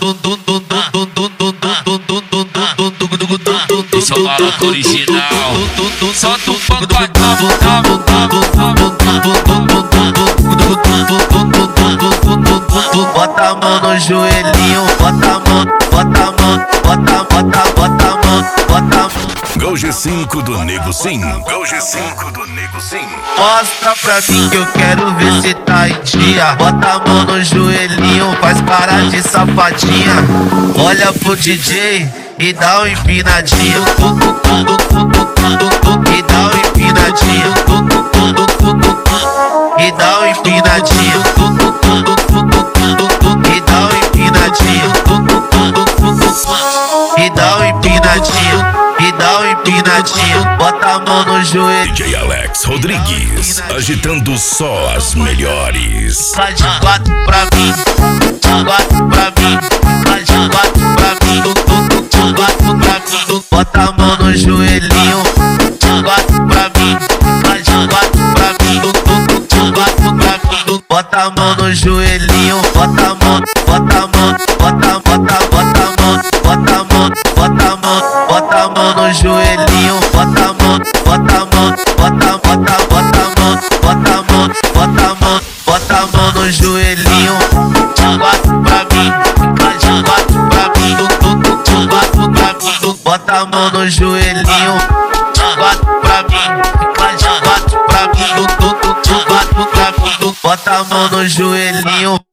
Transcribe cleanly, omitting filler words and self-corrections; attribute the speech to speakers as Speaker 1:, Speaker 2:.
Speaker 1: Esse é o maluco original. Solta o pancadão.
Speaker 2: Bota a mão no joelhinho, bota a mão, bota a mão, bota a mão, bota a mão.
Speaker 3: Gol G5 do Nego Sim. Gol G5 do Nego Sim.
Speaker 2: Mostra pra mim que eu quero ver se tá em dia. Bota a mão no joelhinho, faz parar de safadinha. Olha pro DJ e dá uma empinadinha. E dá uma empinadinha. E dá uma empinadinha. E dá uma empinadinha. E dá uma empinadinha. E dá uma empinadinha. Bota a mão no joelho.
Speaker 3: DJ Alex Rodrigues, agitando só as melhores.
Speaker 2: Faz de quatro pra mim, de quatro pra mim, faz de quatro pra mim, de quatro pra mim. Bota a mão no joelhinho, de quatro pra mim, faz de quatro pra mim, de quatro pra mim. Bota a mão no joelhinho, bota a mão, bota a mão, bota a mão, bota a mão, bota a mão, bota a mão no joelhinho, bota a mão, bota a mão, bota a mão, bota a mão, bota a mão, bota a mão no joelhinho, de quatro pra mim, faz de quatro pra mim, de quatro pra mim. Bota a mão no joelhinho, de quatro pra mim, faz de quatro pra mim, de quatro pra mim. Bota a mão no joelhinho.